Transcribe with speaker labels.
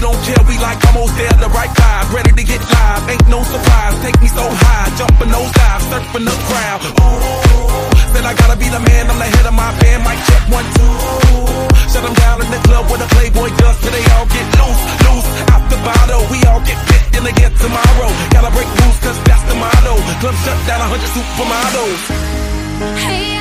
Speaker 1: don't care, we like almost there, the right vibe, ready to get live, ain't no surprise, take me so high, jumping those dives, surfing the crowd. Ooh, said I gotta be the man, I'm the head of my band, mic check 1, 2. Shut them down in the club where the Playboy does till they all get loose, loose, out the bottle, we all get fit in again tomorrow. Gotta break rules cause that's the motto, club shut down 100 supermodels.
Speaker 2: Hey.